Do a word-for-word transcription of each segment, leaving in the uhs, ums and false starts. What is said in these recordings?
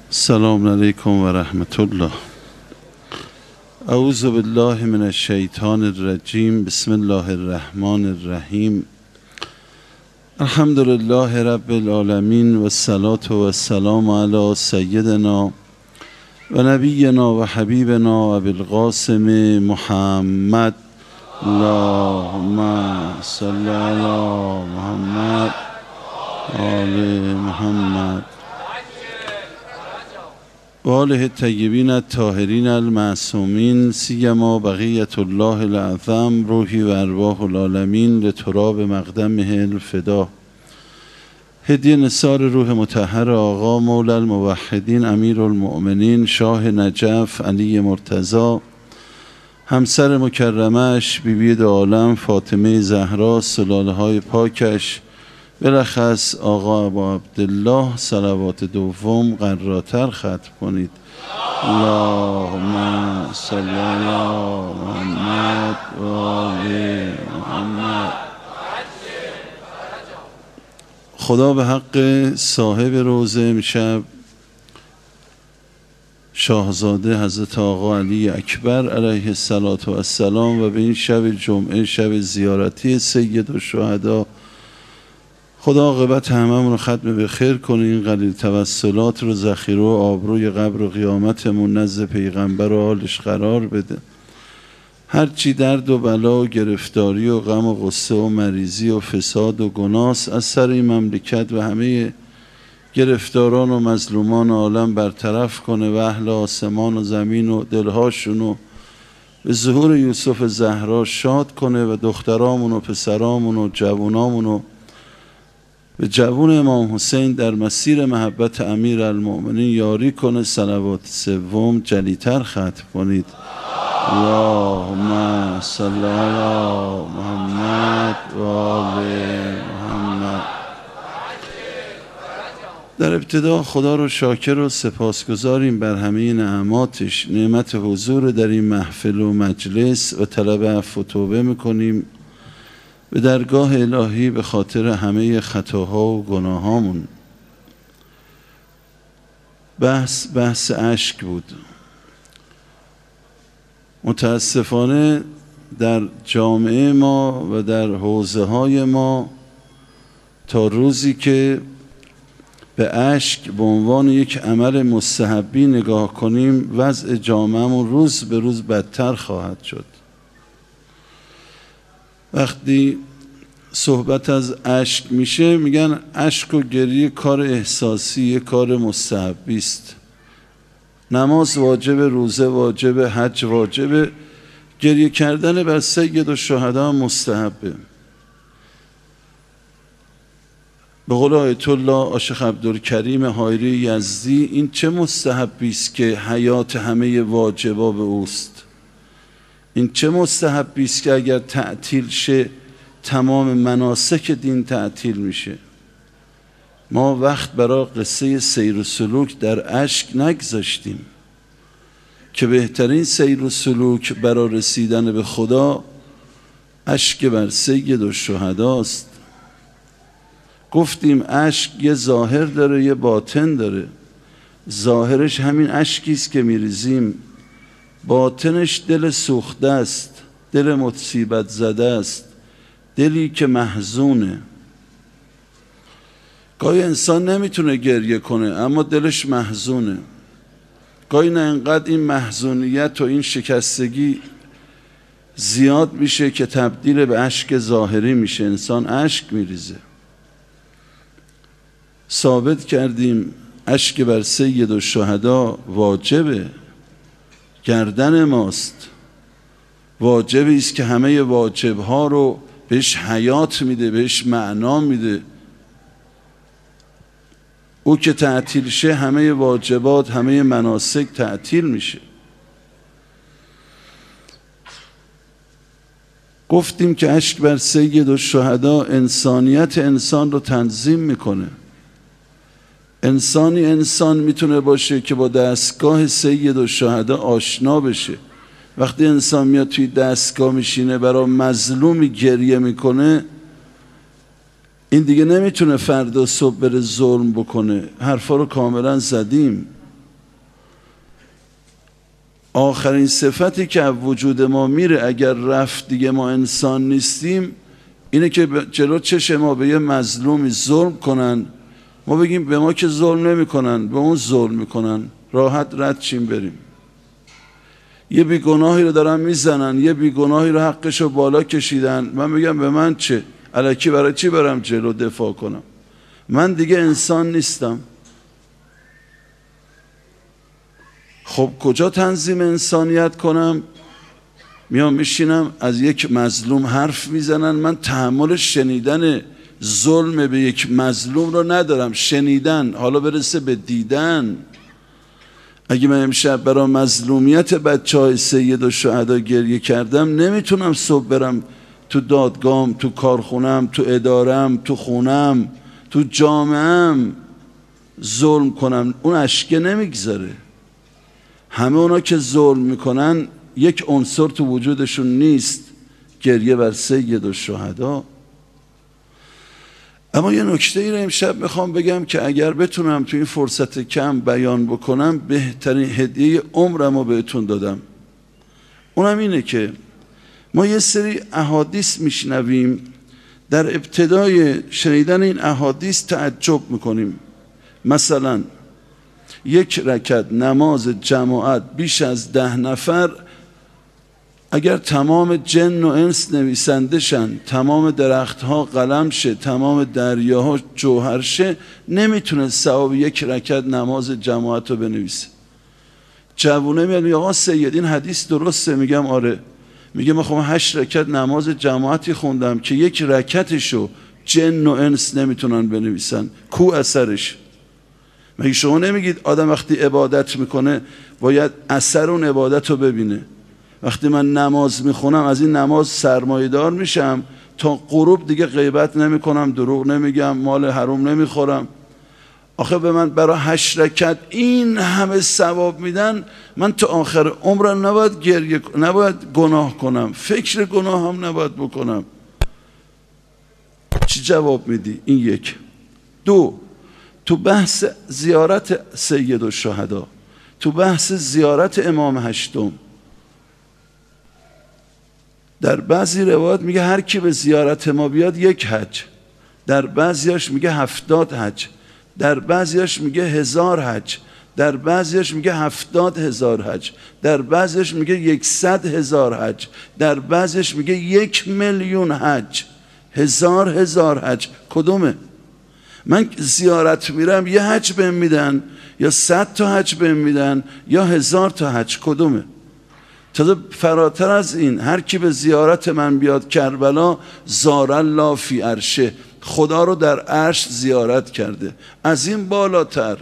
السلام علیکم و رحمت الله. اعوذ بالله من الشیطان الرجیم. بسم الله الرحمن الرحیم. الحمد لله رب العالمین و الصلاة و السلام علی سیدنا و نبینا و حبیبنا ابی القاسم محمد. اللهم صل علی محمد آل محمد و آله الطیبین الطاهرین المعصومین، سیما بقیة الله الاعظم روحی و ارواح العالمین لتراب مقدمه الفدا. هدیه نثار روح مطهر آقا مولا الموحدین امیر المؤمنین شاه نجف علی مرتضی، همسر مکرمش بیبی دو عالم فاطمه زهرا، سلاله های پاکش، بلخص آقا ابا عبدالله، صلوات دوم قراتر ختم کنید. اللهم صل علی محمد و آل محمد. خدا به حق صاحب روزه امشب شاهزاده حضرت آقا علی اکبر علیه السلام و به این شب جمعه شب زیارتی سید الشهدا، خدا عاقبت هممون رو ختم به خیر کنه. این قلیل توسلات رو ذخیره و آبروی قبر و قیامتمون نزد پیغمبر و آلش قرار بده. هرچی درد و بلا و گرفتاری و غم و غصه و مریضی و فساد و گناس از سر این مملکت و همه گرفتاران و مظلومان عالم برطرف کنه و اهل آسمان و زمین و دلهاشون رو به ظهور یوسف زهرا شاد کنه و دخترامون و پسرامون و جوونامون رو به جوون امام حسین در مسیر محبت امیر المؤمنین یاری کنه. صلوات سوم جلیتر ختم کنید. اللهم صل علی محمد و آل محمد. در ابتدا خدا رو شاکر و سپاسگزاریم بر همه نعماتش، نعمت حضور در این محفل و مجلس و طلب عفو و توبه میکنیم به درگاه الهی به خاطر همه خطاها و گناهامون. بحث بحث اشک بود. متاسفانه در جامعه ما و در حوزه های ما تا روزی که به اشک به عنوان یک عمل مستحبی نگاه کنیم، وضع جامعهمون روز به روز بدتر خواهد شد. وقتی صحبت از اشک میشه میگن اشک و گریه کار احساسی، کار مستحبی است. نماز واجب، روزه واجب، حج واجب، گریه کردن بر سید الشهدا مستحبه. به قول آیت الله شیخ عبدالکریم حایری یزدی، این چه مستحبی است که حیات همه واجبا به اوست. این چه مستحبی است که اگر تعطیل شه تمام مناسک دین تعطیل میشه. ما وقت برای قصه سیر و سلوک در اشک نگذاشتیم که بهترین سیر و سلوک برای رسیدن به خدا اشک بر سید الشهداست. گفتیم اشک یه ظاهر داره یه باطن داره. ظاهرش همین اشکی است که میریزیم، باطنش دل سوخته است، دل مصیبت زده است، دلی که محزونه. گاهی انسان نمیتونه گریه کنه اما دلش محزونه. گاهی نه انقدر این محزونیت و این شکستگی زیاد میشه که تبدیل به اشک ظاهری میشه، انسان اشک میریزه. ثابت کردیم اشک بر سید الشهدا واجبه، گردن ماست. واجبی است که همه واجبها رو بهش حیات میده، بهش معنا میده. او که تعطیل شه همه واجبات، همه مناسک تعطیل میشه. گفتیم که اشک بر سید الشهدا انسانیت انسان رو تنظیم میکنه. انسانی انسان میتونه باشه که با دستگاه سید الشهدا آشنا بشه. وقتی انسان میاد توی دستگاه میشینه برای مظلومی گریه میکنه، این دیگه نمیتونه فردا صبح بره ظلم بکنه. حرفا رو کاملا زدیم. آخرین صفتی که وجود ما میره اگر رفت دیگه ما انسان نیستیم اینه که جلو چشم ما به یه مظلومی ظلم کنن، ما بگیم به ما که ظلم نمی کنن، به اون ظلم میکنن، راحت رد چیم بریم. یه بیگناهی رو دارن میزنن، یه بیگناهی رو حقش رو بالا کشیدن، من میگم به من چه؟ الکی برای چی برم جلو دفاع کنم؟ من دیگه انسان نیستم. خب کجا تنظیم انسانیت کنم؟ میام میشینم از یک مظلوم حرف میزنن، من تحمل شنیدن ظلم به یک مظلوم رو ندارم. شنیدن حالا برسه به دیدن. اگه من امشب برای مظلومیت بچه های سید و شهدا گریه کردم، نمیتونم صبح برم تو دادگاهم، تو کارخونم، تو ادارم، تو خونم، تو جامعهم ظلم کنم. اون اشکه نمیگذاره. همه اونا که ظلم میکنن یک عنصر تو وجودشون نیست، گریه بر سید و شهدا. اما یه نکته ای رو امشب میخوام بگم که اگر بتونم تو این فرصت کم بیان بکنم، بهترین هدیه عمرم رو بهتون دادم. اونم اینه که ما یه سری احادیث میشنویم، در ابتدای شنیدن این احادیث تعجب میکنیم. مثلا یک رکعت نماز جماعت بیش از ده نفر، اگر تمام جن و انس نویسنده شن، تمام درختها قلم شه، تمام دریاها جوهر شه، نمیتونه ثواب یک رکعت نماز جماعت رو بنویسه. جوونه میاد میگه آقا سید این حدیث درسته؟ میگم آره. میگه من خب هشت رکعت نماز جماعتی خوندم که یک رکعتشو جن و انس نمیتونن بنویسن، کو اثرش؟ مگه شما نمیگید آدم وقتی عبادت میکنه باید اثر اون عبادت رو ببینه؟ وقتی من نماز میخونم از این نماز سرمایه دار میشم، تا غروب دیگه غیبت نمیکنم، دروغ نمیگم، مال حرام نمیخورم. آخه به من برای هشت رکعت این همه ثواب میدن، من تا آخر عمرم نباید گریه، نباید گناه کنم، فکر گناه هم نباید بکنم. چی جواب میدی؟ این یک. دو، تو بحث زیارت سید و شهدا، تو بحث زیارت امام هشتم، در بعضی روایات میگه هر کی به زیارت ما بیاد یک حج، در بعضیاش میگه هفتاد حج، در بعضیاش میگه هزار حج، در بعضیاش میگه هفتاد هزار حج، در بعضیاش میگه یکصد هزار حج، در بعضیاش میگه یک میلیون حج. هزار هزار حج کدومه؟ من زیارت میرم یه حج بهم میدن، یا صد تا حج بهم میدن، یا هزار تا حج، کدومه؟ تازه فراتر از این، هر کی به زیارت من بیاد کربلا، زار الله فی عرشه، خدا رو در عرش زیارت کرده. از این بالاتر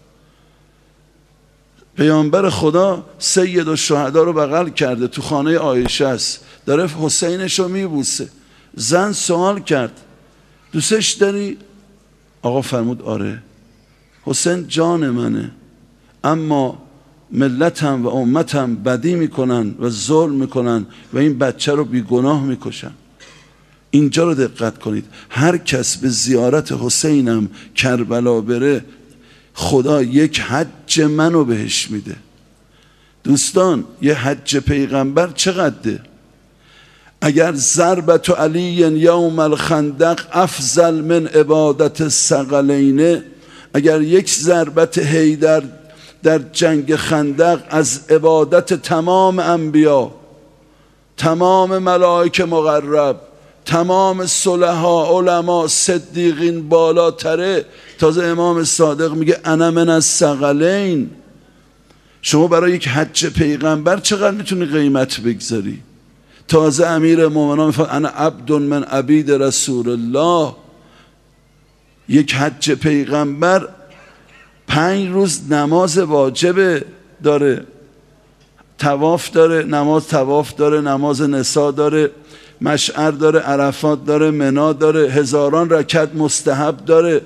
پیامبر خدا سید و شهدا رو بغل کرده، تو خانه عایشه است، داره حسینش رو میبوسه. زن سوال کرد دوستش داری؟ آقا فرمود آره. حسین جان منه، اما ملتم و امتم بدی میکنن و ظلم میکنن و این بچه رو بیگناه میکشن. اینجا رو دقت کنید. هر کس به زیارت حسینم کربلا بره، خدا یک حج منو بهش میده. دوستان یه حج پیغمبر چقدره؟ اگر ضربت علی یوم الخندق افضل من عبادت الثقلین، اگر یک ضربت حیدر در جنگ خندق از عبادت تمام انبیا، تمام ملائکه مقرب، تمام صلحا، علما، صدیقین بالاتره. تازه امام صادق میگه انا من الثقلین. شما برای یک حج پیغمبر چقدر میتونی قیمت بگذاری؟ تازه امیر مومنان میفرماید انا عبد من عبید رسول الله. یک حج پیغمبر پنج روز نماز واجب داره، طواف داره، نماز طواف داره، نماز نسا داره، مشعر داره، عرفات داره، منا داره، هزاران رکعت مستحب داره.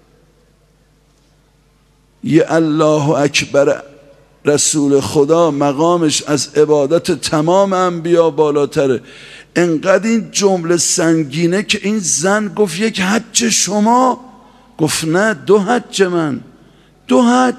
یه الله اکبر رسول خدا مقامش از عبادت تمام انبیا بالاتره. انقدر این جمله سنگینه که این زن گفت یک حج شما؟ گفت نه، دو حج من. دو حج؟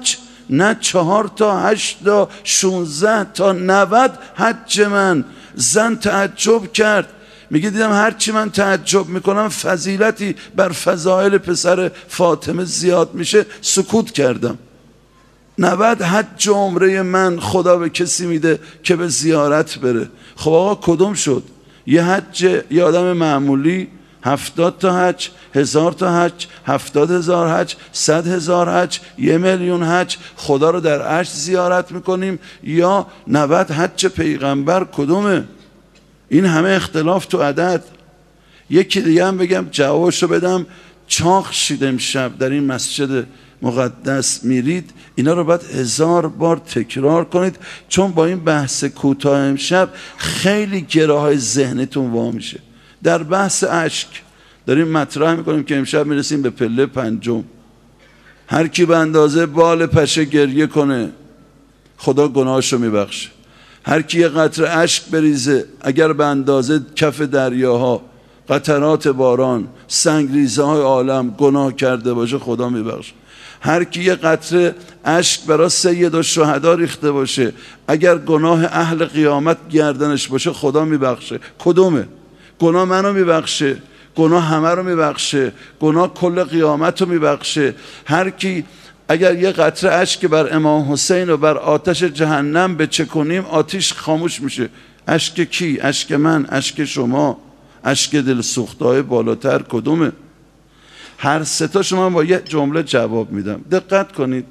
نه چهار تا هشت تا شونزده تا نود حج من. زن تعجب کرد، میگه دیدم هرچی من تعجب میکنم فضیلتی بر فضائل پسر فاطمه زیاد میشه، سکوت کردم. نود حج عمره من خدا به کسی میده که به زیارت بره. خب آقا کدوم شد؟ یه حج یه آدم معمولی، هفتاد تا حج، هزار تا حج، هفتاد هزار حج، صد هزار حج، یه میلیون حج، خدا رو در عرش زیارت میکنیم، یا نود حج پیغمبر؟ کدومه؟ این همه اختلاف تو عدد. یکی دیگه هم بگم جوابشو بدم، چاق شید امشب در این مسجد مقدس میرید، اینا رو باید هزار بار تکرار کنید، چون با این بحث کوتاه امشب خیلی گره های ذهنتون وا میشه. در بحث اشک داریم مطرح میکنیم که امشب میرسیم به پله پنجم. هر کی به اندازه بال پشه گریه کنه خدا گناهشو میبخشه. هر کی یه قطره اشک بریزه اگر به اندازه کف دریاها، قطرات باران، سنگریزه های عالم گناه کرده باشه خدا میبخشه. هر کی یه قطره اشک برای سید الشهدا ریخته باشه اگر گناه اهل قیامت گردنش باشه خدا میبخشه. کدومه؟ گناه منو میبخشه، گناه همه رو میبخشه، گناه کل قیامت رو میبخشه. هر کی اگر یه قطره اشک بر امام حسین و بر آتش جهنم بچکونیم آتش خاموش میشه. اشک کی؟ اشک من، اشک شما، اشک دل سوخته‌های بالاتر کدومه؟ هر سه تا شما با یه جمله جواب میدم. دقت کنید.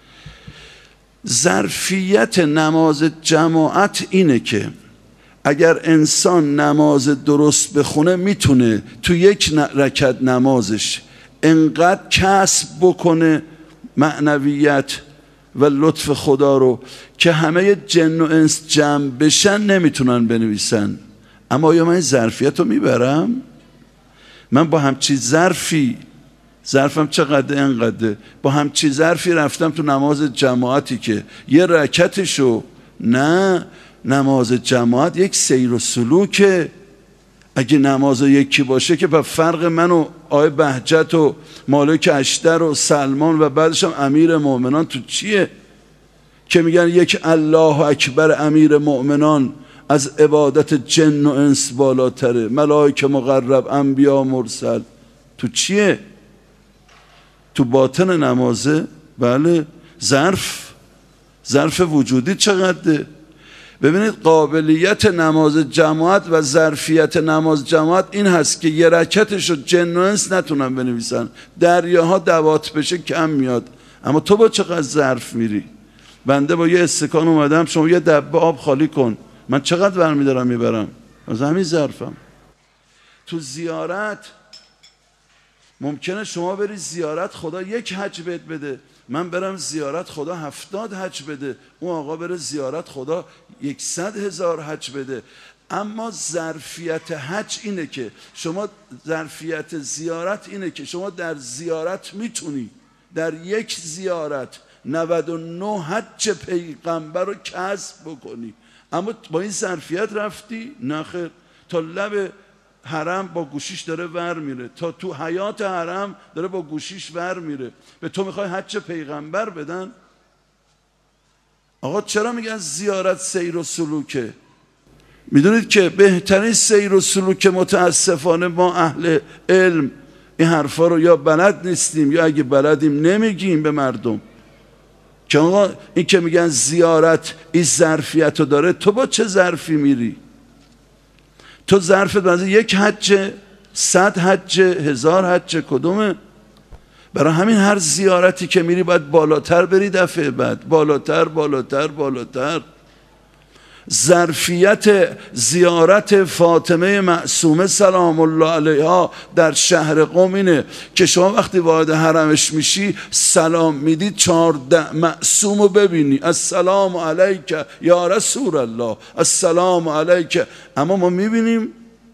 ظرفیت نماز جماعت اینه که اگر انسان نماز درست بخونه میتونه تو یک رکعت نمازش انقدر کسب بکنه معنویت و لطف خدا رو که همه جن و انس جمع بشن نمیتونن بنویسن. اما آیا من این ظرفیت رو میبرم؟ من با همچی ظرفی، ظرفم چقدر؟ انقدر. با همچی ظرفی رفتم تو نماز جماعتی که یه رکعتشو، نه، نماز جماعت یک سیر و سلوکه. اگه نماز یکی باشه که با فرق من و آقای بهجت و مالک اشتر و سلمان و بعدش هم امیر مؤمنان تو چیه که میگن یک الله اکبر امیر مؤمنان از عبادت جن و انس بالاتره، ملائکه مقرب، انبیا مرسل؟ تو چیه؟ تو باطن نمازه. بله. ظرف ظرف وجودی چقدره؟ ببینید قابلیت نماز جماعت و ظرفیت نماز جماعت این هست که یه رکعتشو جن و انس نتونن بنویسن. دریاها دوات بشه کم میاد. اما تو با چقدر ظرف میری؟ بنده با یه استکان اومدم، شما یه دبه آب خالی کن، من چقدر برمیدارم میبرم؟ از همین ظرفم. تو زیارت ممکنه شما بری زیارت خدا یک حج بهت بده، من برم زیارت خدا هفتاد حج بده، اون آقا بره زیارت خدا یکصد هزار حج بده. اما ظرفیت حج اینه که شما، ظرفیت زیارت اینه که شما در زیارت میتونی در یک زیارت نود و نه حج پیغمبر رو کسب بکنی. اما با این ظرفیت رفتی؟ نه خیر. تا لب حرم با گوشیش داره ور میره، تا تو حیات حرم داره با گوشیش ور میره. به تو میخوای حج پیغمبر بدن؟ آقا چرا میگن زیارت سیر و سلوکه؟ میدونید که بهترین سیر و سلوک متاسفانه ما اهل علم این حرفا رو یا بلد نیستیم یا اگه بلدیم نمیگیم به مردم که آقا این که میگن زیارت این ظرفیت رو داره، تو با چه ظرفی میری؟ تو ظرفت بنظر یک حج، صد حج، هزار حج کدومه؟ برای همین هر زیارتی که میری باید بالاتر بری، دفعه بعد بالاتر بالاتر بالاتر. ظرفیت زیارت فاطمه معصومه سلام الله علیها در شهر قم اینه که شما وقتی وارد حرمش میشی سلام میدی، چهارده معصوم رو ببینی، السلام علیک یا رسول الله، السلام علیک. اما ما میبینیم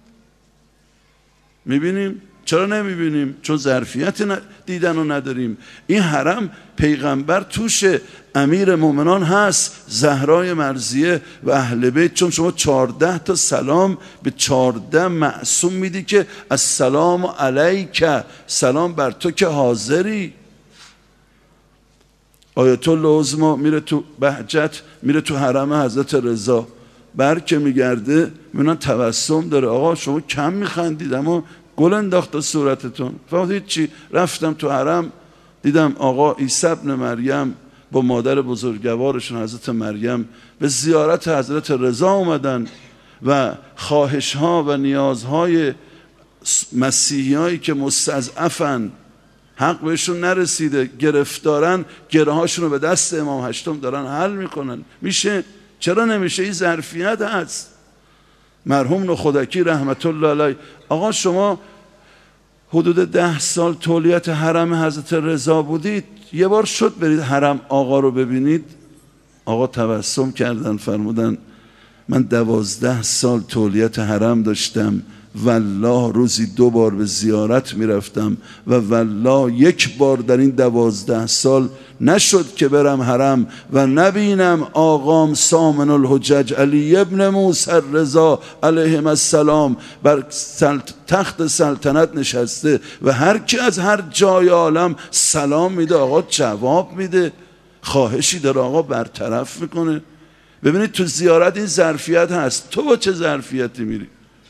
میبینیم چرا نمیبینیم؟ چون ظرفیت دیدن رو نداریم. این حرم پیغمبر توشه، امیر مومنان هست، زهرای مرضیه و اهل بیت. چون شما چارده تا سلام به چارده معصوم میدی که السلام علیک، سلام بر تو که حاضری. آیت الله عظما میره تو بهجت، میره تو حرم حضرت رضا، بر که میگرده میبینن تبسم داره. آقا شما کم میخندید اما گل انداخت تو صورتتون. فهمید چی؟ رفتم تو حرم دیدم آقا عیسی ابن مریم با مادر بزرگوارشون حضرت مریم به زیارت حضرت رضا اومدن و خواهش ها و نیازهای مسیحی هایی که مستضعفن، حق بهشون نرسیده، گرفتارن، گره هاشون رو به دست امام هشتم دارن حل میکنن. میشه؟ چرا نمیشه؟ این ظرفیت هست. مرحوم نخودکی رحمت الله علیه، آقا شما حدود ده سال تولیت حرم حضرت رضا بودید، یه بار شد برید حرم آقا رو ببینید؟ آقا تبسم کردن فرمودن من دوازده سال تولیت حرم داشتم، والله روزی دو بار به زیارت میرفتم و والله یک بار در این دوازده سال نشد که برم حرم و نبینم آقام سامن الحجج علی ابن موسی رضا علیهم السلام بر تخت سلطنت نشسته و هر کی از هر جای عالم سلام میده آقا جواب میده، خواهشی داره آقا برطرف میکنه. ببینید تو زیارت این ظرفیت هست. تو با چه ظرفیتی میری؟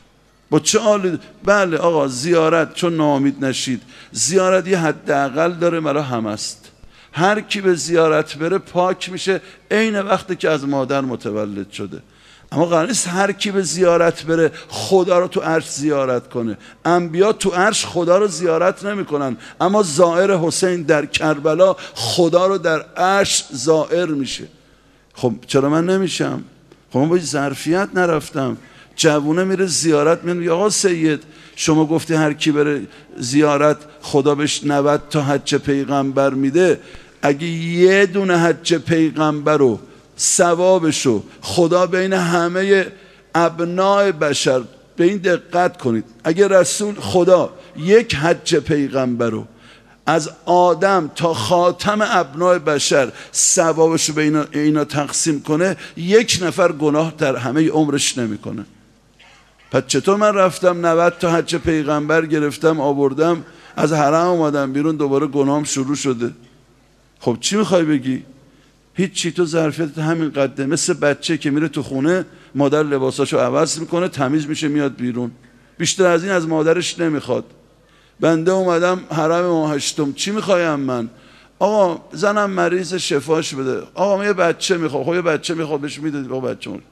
با چه آلی؟ بله آقا زیارت، چون ناامید نشید، زیارت یه حداقل داره مرا هم است. هر کی به زیارت بره پاک میشه عین وقتی که از مادر متولد شده. اما قرار نیست هر کی به زیارت بره خدا رو تو عرش زیارت کنه. انبیا تو عرش خدا رو زیارت نمیکنن، اما زائر حسین در کربلا خدا رو در عرش زائر میشه. خب چرا من نمیشم؟ خب من با ظرفیت نرفتم. جوونه میره زیارت، میگه آقا سید شما گفتی هر کی بره زیارت خدا بهش نود تا حج پیغمبر میده، اگه یه دونه حج پیغمبر رو ثوابشو خدا بین همه ابناء بشر، به این دقت کنید، اگه رسول خدا یک حج پیغمبر رو از آدم تا خاتم ابناء بشر ثوابشو به اینا, اینا تقسیم کنه، یک نفر گناه در همه عمرش نمیکنه. پس چطور من رفتم نود تا حج پیغمبر گرفتم آوردم، از حرم اومدم بیرون دوباره گناهم شروع شده؟ خب چی میخوای بگی؟ هیچی، تو ظرفیت همین قده، مثل بچه که میره تو خونه مادر لباساشو عوض میکنه تمیز میشه میاد بیرون، بیشتر از این از مادرش نمیخواد. بنده اومدم حرم امام هشتم، چی میخوایم من؟ آقا زنم مریض شفاش بده، آقا من یه بچه میخوام، خب یه بچه میخواد بهش میدادی، آقا بچه من.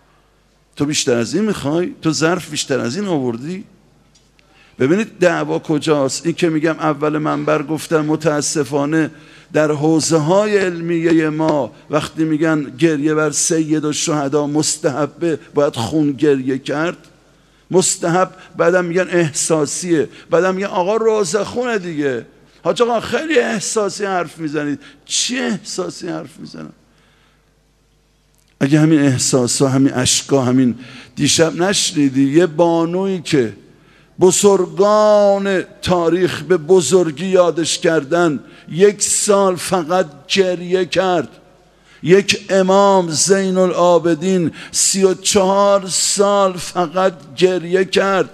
تو بیشتر از این میخوای؟ تو ظرف بیشتر از این آوردی؟ ببینید دعوا کجاست. این که میگم اول منبر گفتم متاسفانه در حوزه های علمیه ما وقتی میگن گریه بر سید الشهدا مستحبه، باید خون گریه کرد، مستحب، بعدم میگن احساسیه، بعدم میگن آقا روزه خونه دیگه. حاج آقا خیلی احساسی حرف میزنید. چی احساسی حرف میزنم؟ اگه همین احساسا، همین اشکا، همین دیشب نشنیدی یه بانویی که بزرگان تاریخ به بزرگی یادش کردن یک سال فقط گریه کرد؟ یک امام زین العابدین سی و چهار سال فقط گریه کرد.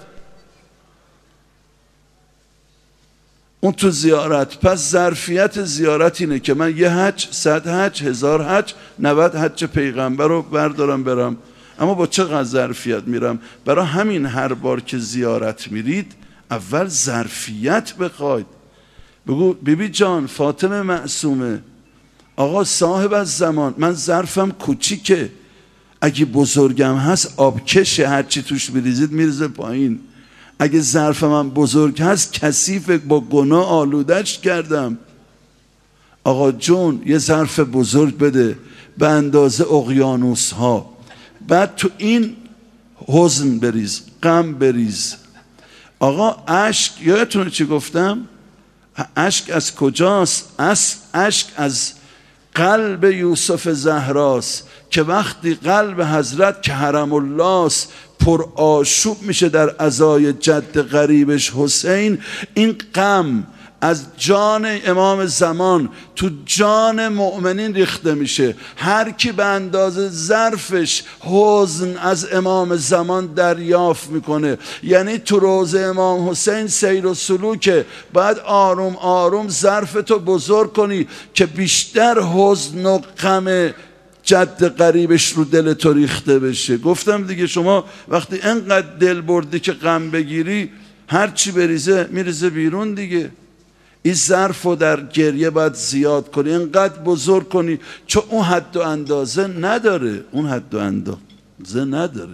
اون تو زیارت. پس ظرفیت زیارت اینه که من یه حج، صد حج، هزار حج، نود حج پیغمبر رو بردارم برم. اما با چقدر ظرفیت میرم؟ برای همین هر بار که زیارت میرید اول ظرفیت بخواید. بگو بیبی جان فاطمه معصومه، آقا صاحب از زمان، من ظرفم کوچیکه، اگه بزرگم هست آبکشه، هرچی توش بریزید میرزه پایین. اگه ظرف من بزرگ هست کثیف، با گناه آلودش کردم. آقا جون یه ظرف بزرگ بده به اندازه اقیانوس ها، بعد تو این حزن بریز، غم بریز. آقا اشک، یادتونه چی گفتم؟ اشک از کجاست؟ اشک از قلب یوسف زهراست که وقتی قلب حضرت که حرم الله است پر آشوب میشه در عزای جد غریبش حسین، این غم از جان امام زمان تو جان مؤمنین ریخته میشه. هر کی به اندازه ظرفش حزن از امام زمان دریافت میکنه، یعنی تو روضه امام حسین سیر و سلوکه، باید آروم آروم ظرفتو بزرگ کنی که بیشتر حزن و غم جد قریبش رو دل تو ریخته بشه. گفتم دیگه شما وقتی انقدر دل بردی که غم بگیری، هر چی بریزه میریزه بیرون دیگه. این ظرف رو در گریه باید زیاد کنی، انقدر بزرگ کنی، چون اون حد و اندازه نداره. اون حد و اندازه نداره.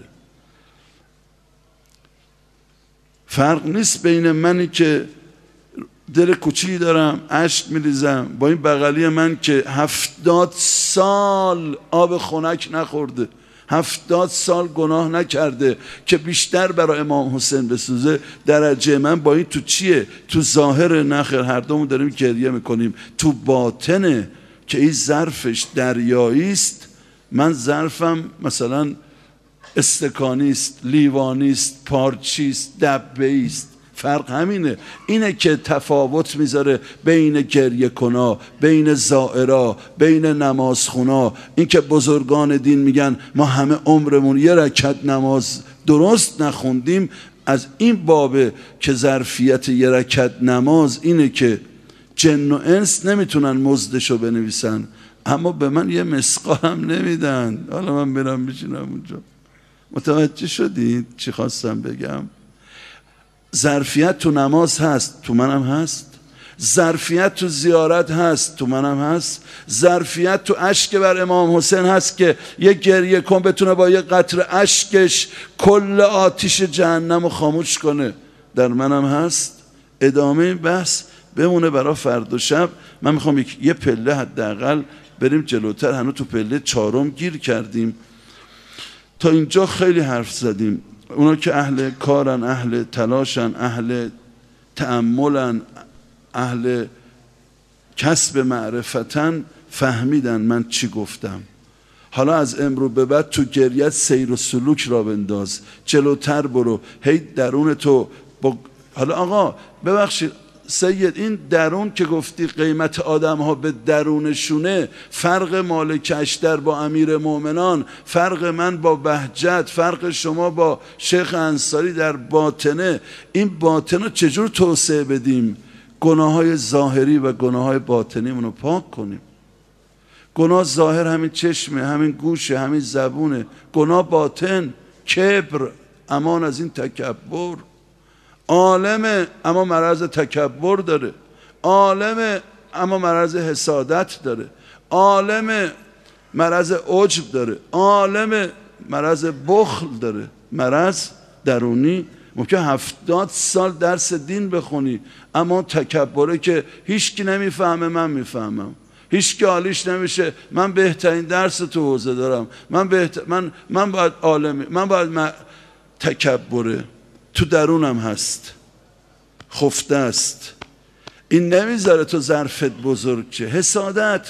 فرق نیست بین منی که دل کوچیکی دارم اشک میریزم با این بغلی من که هفتاد سال آب خنک نخورده، هفتاد سال گناه نکرده که بیشتر برای امام حسین بسوزه. درجه من با این تو چیه؟ تو ظاهر نخیر، هر دومون داریم گریه میکنیم. تو باطنه که این ظرفش دریایی است. من ظرفم مثلا استکانی است، لیوانی است، پارچی است، دبه است. فرق همینه. اینه که تفاوت میذاره بین گریه کنا، بین زائرا، بین نمازخونا. این که بزرگان دین میگن ما همه عمرمون یه رکعت نماز درست نخوندیم، از این بابه که ظرفیت یه رکعت نماز اینه که جن و انس نمیتونن مزدشو بنویسن، اما به من یه مسقال هم نمیدن. حالا من برم بشینم اونجا. متوجه شدید چی خواستم بگم؟ ظرفیت تو نماز هست، تو منم هست. ظرفیت تو زیارت هست، تو منم هست. ظرفیت تو اشک بر امام حسین هست که یه گریه کن بتونه با یه قطره اشکش کل آتش جهنم رو خاموش کنه، در منم هست. ادامه بحث بمونه برای فردا شب. من میخوام یه پله حداقل بریم جلوتر، هنوز تو پله چهارم گیر کردیم. تا اینجا خیلی حرف زدیم. اونا که اهل کارن، اهل تلاشن، اهل تأملن، اهل کسب معرفتن، فهمیدن من چی گفتم. حالا از امرو به بعد تو گریت سیر و سلوک را بنداز، جلوتر برو، هی درون تو با... حالا آقا ببخشید سید، این درون که گفتی قیمت آدم ها به درونشونه، فرق مالک اشتر با امیر مومنان، فرق من با بهجت، فرق شما با شیخ انصاری در باطنه. این باطن رو چجور توسعه بدیم؟ گناه های ظاهری و گناه های باطنی منو پاک کنیم. گناه ظاهر همین چشمه، همین گوشه، همین زبونه. گناه باطن کبر، امان از این تکبر. عالمه اما مرض تکبر داره، عالمه اما مرض حسادت داره، عالمه مرض عجب داره، عالمه مرض بخل داره. مرض درونی. ممکن هفتاد سال درس دین بخونی اما تکبره که هیچ کی نمیفهمه، من میفهمم، هیچ کی حالیش نمیشه، من بهترین درس تو حوزه دارم، من بهتر... من من باید عالمی، من باید م... تکبره تو درونم هست، خفته است. این نمیذاره تو ظرفت بزرگ چه. حسادت،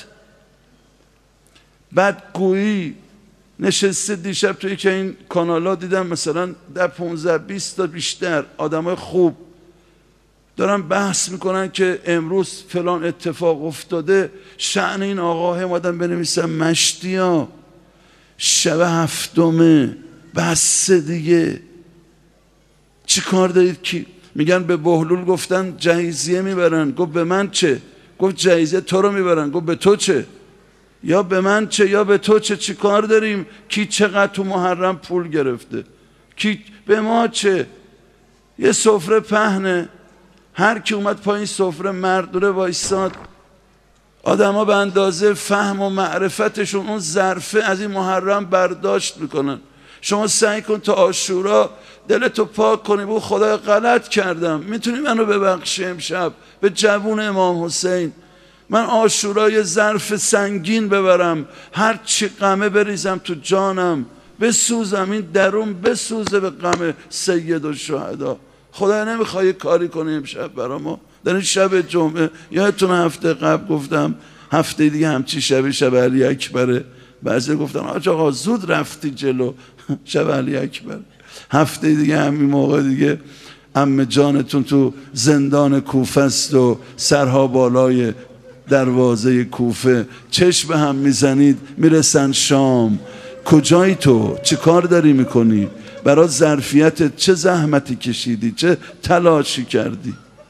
بدگویی. نشسته دیشب توی که این کانالا دیدم مثلا در پونزده بیست تا بیشتر آدمای خوب دارن بحث میکنن که امروز فلان اتفاق افتاده، شأن این آقا همادن بنویسن مشتی ها شب هفتمه، بس دیگه چی کار دارید؟ کی میگن به بهلول گفتن جهیزیه میبرن، گفت به من چه؟ گفت جهیزیه تو رو میبرن، گفت به تو چه؟ یا به من چه یا به تو چه؟ چی کار داریم؟ کی چقدر تو محرم پول گرفته؟ کی به ما چه؟ یه سفره پهنه، هر کی اومد پایین سفره مردوره وایساد، آدم ها به اندازه فهم و معرفتشون اون ظرفه از این محرم برداشت میکنن. شما سعی کن تا عاشورا دلتو پاک کنی، بگو خدای غلط کردم، میتونی منو ببخشی امشب به جوون امام حسین. من عاشورا یه ظرف سنگین ببرم، هر چی غمه بریزم تو جانم، بسوزم، این درون بسوزه به غم سید الشهدا. خدای نمیخواد کاری کنه امشب برا ما در این شب جمعه. یادتون هفته قبل گفتم هفته دیگه همچی شبی شب علی اکبره، بعضی گفتن آج آقا زود رفتی جلو، شب علی اکبر. هفته دیگه همین موقع دیگه عمه جانتون تو زندان کوفه است و سرها بالای دروازه کوفه، چشم به هم میزنید میرسن شام. کجایی تو؟ چه کار داری میکنی؟ برای ظرفیت چه زحمتی کشیدی؟ چه تلاشی کردی؟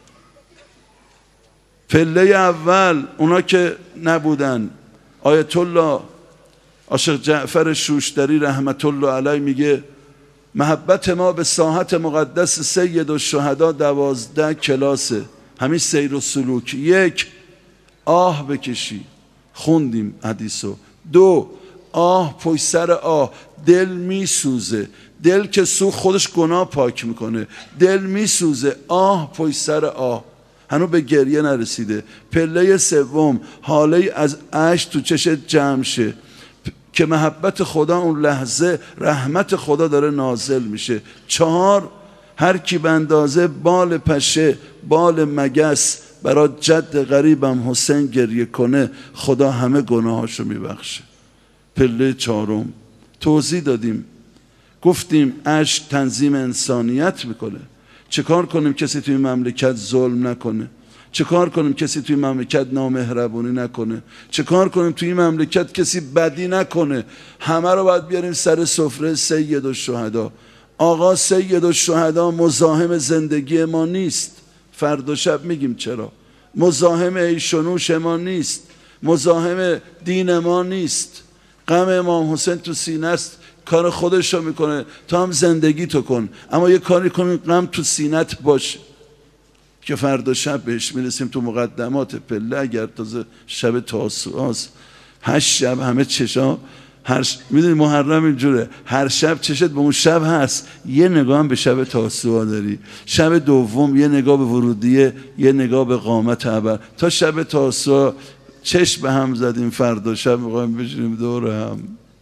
پله اول اونا که نبودن، آیت الله عاشق جعفر شوشتری رحمت الله علیه میگه محبت ما به ساحت مقدس سید الشهدا دوازده کلاسه، همین سیر و سلوک. یک، آه بکشی، خوندیم حدیثو. دو، آه پشت سر آه، دل میسوزه، دل که سو خودش گناه پاک میکنه، دل میسوزه، آه پشت سر آه، هنو به گریه نرسیده. پله سوم، حاله از اشک تو چشت جمع شه که محبت خدا اون لحظه رحمت خدا داره نازل میشه. چهار، هر کی به اندازه بال پشه بال مگس برای جد غریبم حسین گریه کنه خدا همه گناهاشو میبخشه. پله چهارم توضیح دادیم، گفتیم اشک تنظیم انسانیت میکنه. چه کار کنیم کسی توی مملکت ظلم نکنه؟ چه کار کنیم کسی توی مملکت نامهربونی نکنه؟ چه کار کنیم توی مملکت کسی بدی نکنه؟ همه رو باید بیاریم سر سفره سید الشهدا. آقا سید الشهدا مزاحم زندگی ما نیست. فردا شب میگیم چرا. مزاحم عیش و نوش ما نیست، مزاحم دین ما نیست. غم امام حسین تو سینه است، کار خودش رو میکنه، تو هم زندگی تو کن، اما یه کاری کن غم تو سینت باشه که فردا شب بهش میرسیم. تو مقدمات پله اگر تازه شب تاسوعا است، هشت شب همه چشا هر ش... میدونی محرم اینجوره، هر شب چشت به اون شب هست، یه نگاه هم به شب تاسوعا داری، شب دوم یه نگاه به ورودیه، یه نگاه به قامت ابر، تا شب تاسوعا چشم به هم زدیم، فردا شب میخوایم بشینیم دور هم.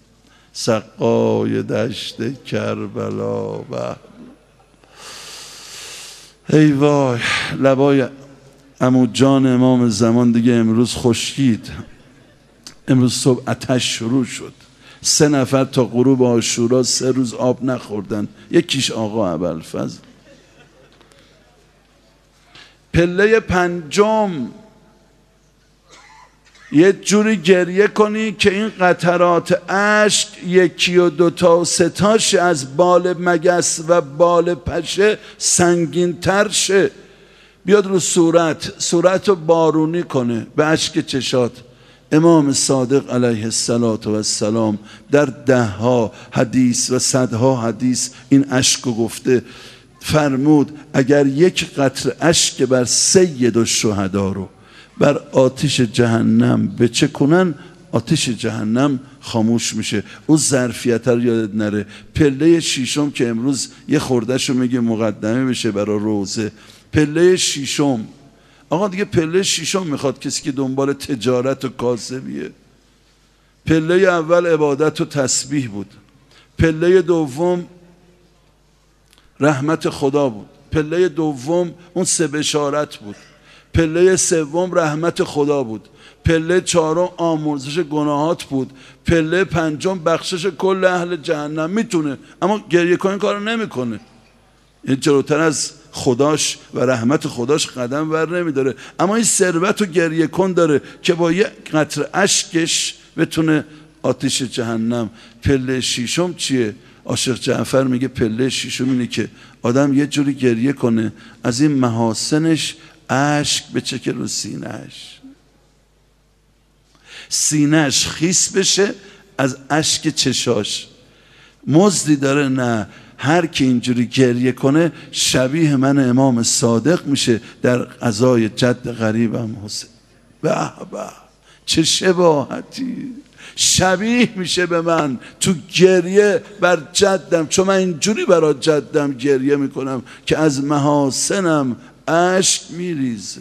سقای دشت کربلا و ای وای، لبای عمو جان امام زمان دیگه امروز خشکید. امروز صبح آتش شروع شد، سه نفر تا غروب عاشورا سه روز آب نخوردن، یکیش آقا ابوالفضل. پله پنجم، یه جوری گریه کنی که این قطرات اشک یکی و دوتا و ستاش از بال مگس و بال پشه سنگین تر شه، بیاد رو صورت، صورت رو بارونی کنه به اشک چشات. امام صادق علیه السلام در ده ها حدیث و صدها حدیث این اشک رو گفته، فرمود اگر یک قطره اشک بر سید الشهدا رو بر آتش جهنم بچه کنن، آتش جهنم خاموش میشه. اون ظرفیت رو یادت نره. پله شیشم که امروز یه خوردهشو میگه مقدمه بشه برای روزه. پله شیشم، آقا دیگه پله شیشم میخواد کسی که دنبال تجارت و کاسبیه. پله اول عبادت و تسبیح بود، پله دوم رحمت خدا بود، پله دوم اون سه بشارت بود، پله سوم رحمت خدا بود، پله چهارم آمرزش گناهات بود، پله پنجم بخشش کل اهل جهنم. میتونه اما گریه کن کارو نمیکنه، این جلوتر از خداش و رحمت خداش قدم ور نمیداره. اما این ثروت و گریه کن داره که با یه قطره اشکش بتونه آتش جهنم. پله شیشم چیه؟ عاشق جعفر میگه پله شیشم اینه که آدم یه جوری گریه کنه از این محاسنش اشک بچکه رو سینهش، سینهش خیس بشه از اشک چشاش. مزدی داره؟ نه. هر کی اینجوری گریه کنه شبیه من امام صادق میشه در قضای جد غریبم حسین. به به چه شباهتی، شبیه میشه به من تو گریه بر جدم، چون من اینجوری برای جدم گریه میکنم که از محاسنم اشک میریزه.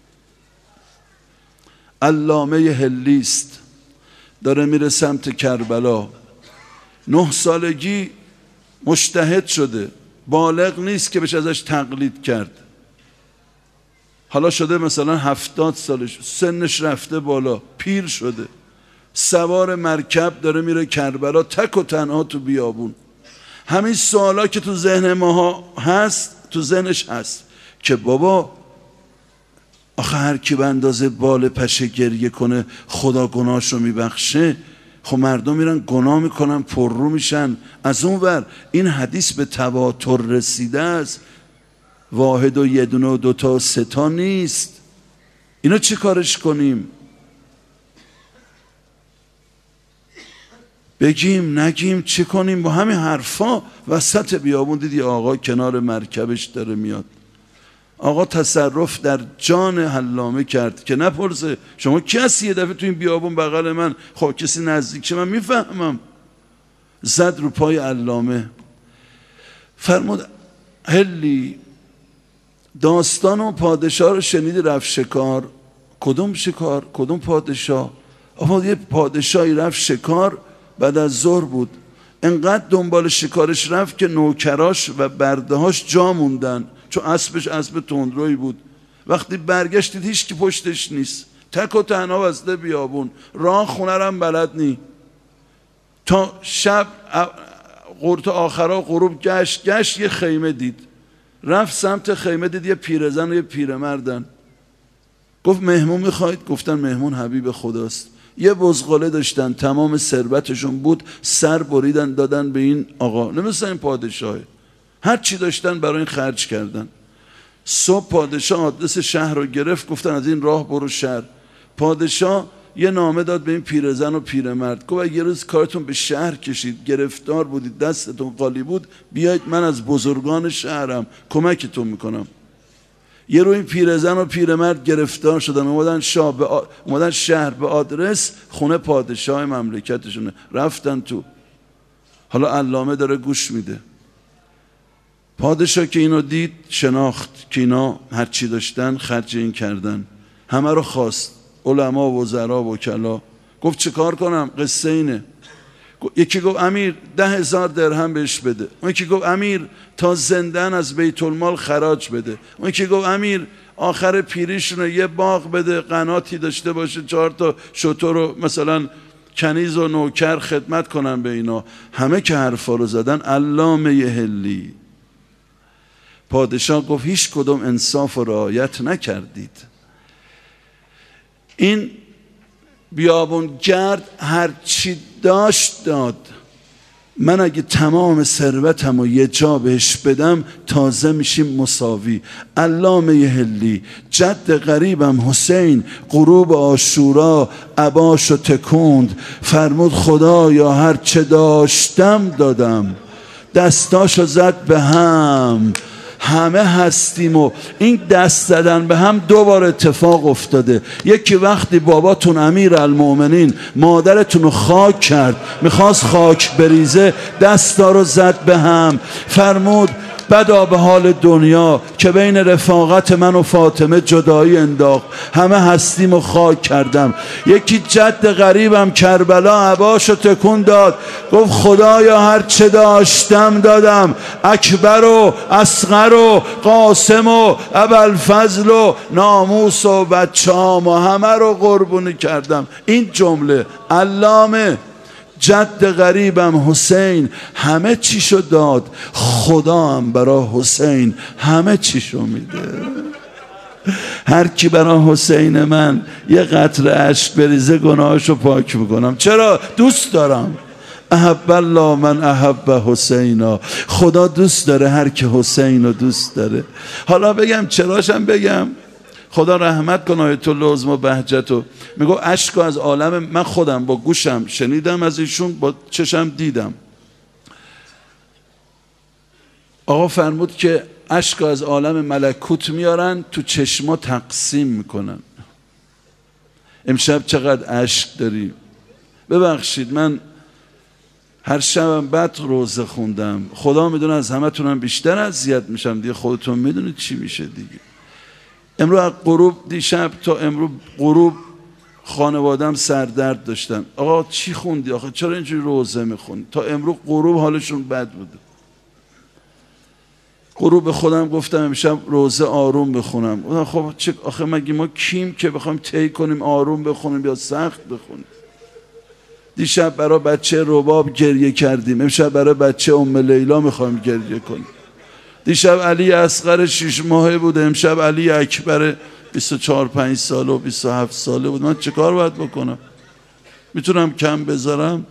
علامه هلیست داره میره سمت کربلا، نه سالگی مجتهد شده، بالغ نیست که بشه ازش تقلید کرد. حالا شده مثلا هفتاد سالش، سنش رفته بالا، پیر شده، سوار مرکب داره میره کربلا تک و تنها تو بیابون. همین سوالا که تو ذهن ما هست تو ذهنش هست که بابا آخه هر کی به اندازه بال پشه گریه کنه خدا گناهشو میبخشه. خب مردم میرن گناه میکنن پررو میشن. از اون ور این حدیث به تواتر رسیده است، واحد و یه دونه و دوتا و سه تا نیست. اینا چی کارش کنیم؟ بگیم نگیم چی کنیم؟ با همین حرفا وسط بیابون دیدی آقا کنار مرکبش داره میاد. آقا تصرف در جان علامه کرد که نپرسه شما کی هستی یه دفعه تو این بیابون بغل من؟ خب کسی نزدیک شه من میفهمم. زد رو پای علامه فرمود هلی داستان و پادشاه رو شنیدی رفت شکار؟ کدوم شکار؟ کدوم پادشاه؟ اما یه پادشاهی رفت شکار بعد از ظهر بود، انقدر دنبال شکارش رفت که نوکراش و بردهاش جا موندن چون اسبش اسب تندرویی بود. وقتی برگشتید هیچ کی پشتش نیست، تک و تنها وسط بیابون، راه خونه هم بلد نی. تا شب قرط آخرا غروب گشت گشت یه خیمه دید، رفت سمت خیمه دید یه پیرزن و یه پیرمردن. گفت مهمون میخواید؟ گفتن مهمون حبیب خداست. یه بزغاله داشتن تمام ثروتشون بود، سر بریدن دادن به این آقا، نمیستن این پادشاهه، هر چی داشتن برای این خرج کردن. صبح پادشاه آدرس شهر رو گرفت، گفتن از این راه برو شهر. پادشاه یه نامه داد به این پیرزن و پیرمرد، گفت یه روز کارتون به شهر کشید، گرفتار بودید، دستتون خالی بود، بیایید من از بزرگان شهرم کمکتون میکنم. یه روز این پیرزن و پیرمرد گرفتار شدن، اومدن شاه به آ... اومدن شهر به آدرس خونه پادشاه مملکتشونه، رفتن تو. حالا علامه داره گوش میده. پادشاه که اینو دید شناخت که اینا هر چی داشتن خرج این کردن، همه رو خواست، علما وزرا وکلا. گفت چه کار کنم؟ قصه اینه. یکی گفت امیر ده هزار درهم بهش بده، اون یکی گفت امیر تا زندن از بیت المال خراج بده، اون یکی گفت امیر آخر پیریشون یه باغ بده قناتی داشته باشه چهار تا شتر رو مثلا کنیز و نوکر خدمت کنن به اینا. همه که حرفا رو زدن. علامه هلی پادشاه گفت هیچ کدوم انصاف و رعایت نکردید. این بیابون گرد هر چی داشت داد. من اگه تمام ثروتم و یه جا بهش بدم تازه میشیم مساوی. علامه هلی جد غریبم حسین غروب عاشورا عباشو تکوند، فرمود خدایا هر چه داشتم دادم، دستاشو زد به هم. همه هستیم و این دست زدن به هم دو بار اتفاق افتاده. یکی وقتی باباتون امیر المؤمنین مادرتون رو خاک کرد، میخواست خاک بریزه، دستا رو زد به هم، فرمود بدا به حال دنیا که بین رفاقت من و فاطمه جدایی انداخت، همه هستیم و خاک کردم. یکی جد غریبم کربلا عباشو تکون داد، گفت خدایا هر چه داشتم دادم، اکبر و اصغر و قاسم و ابوالفضل و ناموس و بچه‌ام و همه رو قربونی کردم. این جمله علامه جد غریبم حسین همه چیشو داد، خدا هم برای حسین همه چیشو میده. هر کی برای حسین من یه قطره اشک بریزه گناهشو پاک میکنم. چرا؟ دوست دارم. احب الله من احب حسینا، خدا دوست داره هر کی حسین رو دوست داره. حالا بگم چراشم بگم، خدا رحمت کنه آیت الله عظما بهجتو، میگو اشکو از عالم، من خودم با گوشم شنیدم از ایشون، با چشم دیدم. آقا فرمود که اشکو از عالم ملکوت میارن تو چشما تقسیم میکنن. امشب چقدر اشک داریم. ببخشید من هر شبم بد روزه خوندم، خدا میدونه از همه تونم بیشتر اذیت میشم دیگه، خودتون میدونید چی میشه دیگه. امروز از غروب دیشب تا امروز غروب خانوادم سردرد داشتن. آقا چی خوندی؟ آخه چرا اینجوری روزه میخونی؟ تا امروز غروب حالشون بد بوده. غروب به خودم گفتم امشب روزه آروم بخونم. خب چه آخه مگه ما کیم که بخوایم طی کنیم آروم بخونیم یا سخت بخونیم؟ دیشب برای بچه رباب گریه کردیم، امشب برای بچه ام لیلا میخوایم گریه کنیم. دیشب علی اصغر شش ماهه بود، امشب علی اکبر بیست و چهار پنج ساله و بیست و هفت ساله بود. من چه کار باید بکنم؟ میتونم کم بذارم؟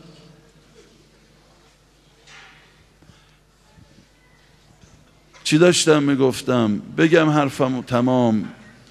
چی داشتم میگفتم؟ بگم حرفمو تمام.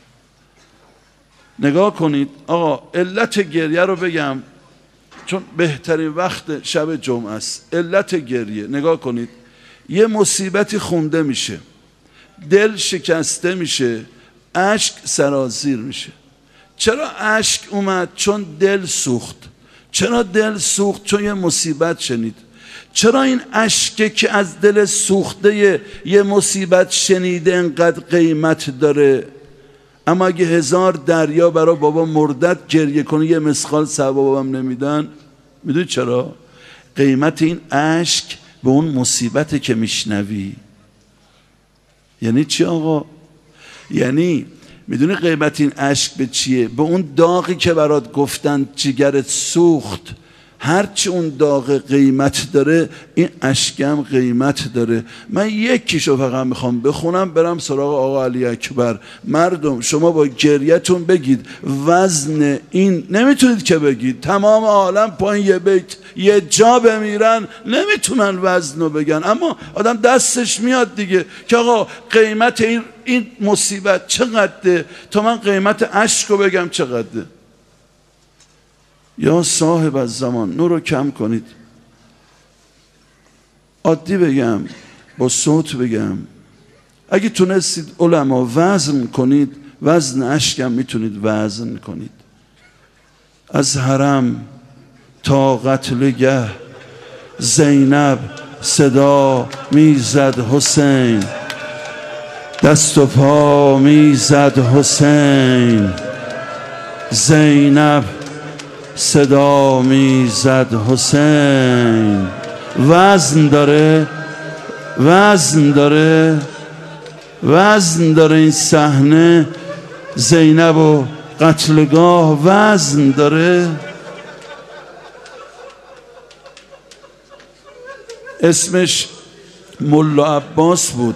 نگاه کنید آقا، علت گریه رو بگم چون بهترین وقت شب جمعه است. علت گریه نگاه کنید، یه مصیبتی خونده میشه، دل شکسته میشه، اشک سرازیر میشه. چرا اشک اومد؟ چون دل سوخت. چرا دل سوخت؟ چون یه مصیبت شنید. چرا این اشکه که از دل سوخته یه مصیبت شنیده انقدر قیمت داره؟ اما اگه هزار دریا برای بابا مردت گریه کنه یه مسخال ثوابم نمیدن. میدونی چرا؟ قیمت این اشک به اون مصیبت که میشنوی. یعنی چی آقا؟ یعنی میدونی قیمت این اشک به چیه؟ به اون داغی که برات گفتن جگرت سوخت. هرچی اون داغ قیمت داره این اشکم قیمت داره. من یکیشو فقط میخوام بخونم برم سراغ آقا علی اکبر. مردم شما با گریتون بگید وزن این، نمیتونید که بگید تمام عالم پایین یه بیت یه جا بمیرن نمیتونن وزنو بگن، اما آدم دستش میاد دیگه که آقا قیمت این این مصیبت چقدره تا من قیمت اشکو بگم چقدره. یا صاحب از زمان نور رو کم کنید. عادی بگم، با صوت بگم، اگه تونستید علما وزن کنید، وزن اشکم میتونید وزن کنید. از حرم تا قتلگه زینب صدا میزد حسین، دست و پا میزد حسین. زینب صدا میزد حسین. وزن داره، وزن داره، وزن داره این صحنه. زینب و قتلگاه وزن داره. اسمش ملا عباس بود.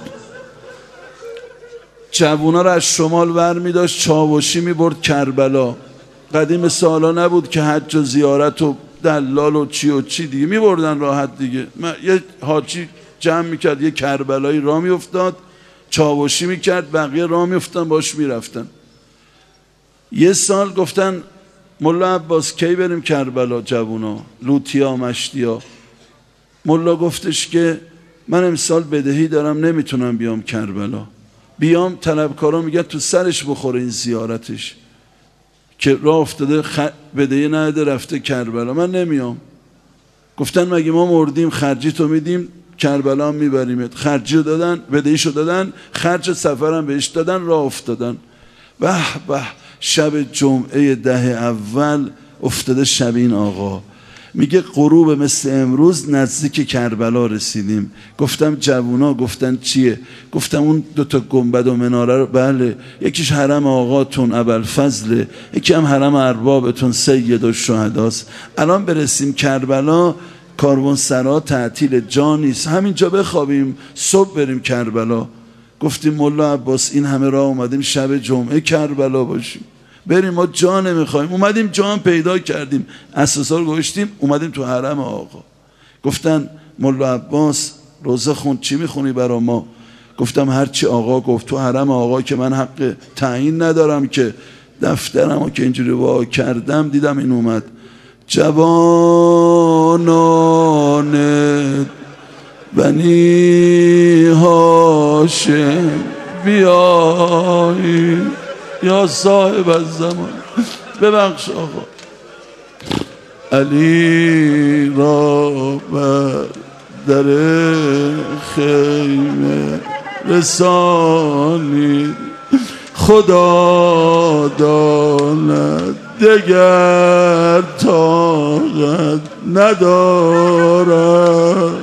جوونا رو از شمال ور می داشت چاوشی می برد کربلا. قدیم سالا نبود که حج و زیارت و دلال و چی و چی دیگه، می بردن راحت دیگه. یه حاجی جمع می کرد، یه کربلایی راه می افتاد، چاوشی می کرد، بقیه راه می افتن باش می رفتن. یه سال گفتن ملا عباس کی بریم کربلا؟ جوونا لوتیا مشتیا. ملا گفتش که من امسال بدهی دارم نمیتونم بیام کربلا. بیام طلبکارا میگن تو سرش بخوره این زیارتش که راه افتاده خ... بدهی نده رفته کربلا. من نمیام. گفتن مگه ما مردیم خرجی تو میدیم کربلا هم میبریمت. خرجی رو دادن، بدهیشو دادن، خرج سفرم بهش دادن، راه افتادن. به به شب جمعه ده اول افتاده شب این آقا. میگه غروب مثل امروز نزدیک کربلا رسیدیم. گفتم جوونا، گفتن چیه؟ گفتم اون دوتا گنبد و مناره رو. بله، یکیش حرم آقاتون ابوالفضله، یکی هم حرم اربابتون سید الشهداست. الان برسیم کربلا کاروانسرا تعطیل، جا نیست، همینجا بخوابیم صبح بریم کربلا. گفتیم ملا عباس این همه راه اومدیم شب جمعه کربلا باشیم، بریم ما جا نمیخوایم. اومدیم جا هم پیدا کردیم، اساسا رو گوشتیم، اومدیم تو حرم آقا. گفتن ملا عباس روزه خون، چی میخونی برا ما؟ گفتم هرچی آقا گفت. تو حرم آقا که من حق تعیین ندارم که، دفترمو که اینجوری وا کردم دیدم این اومد. جوانان بنی هاشم بیایید. یا صاحب الزمان ببخش آقا. علی را بر در خیمه رسانید، خدا داند دگر طاقت ندارد.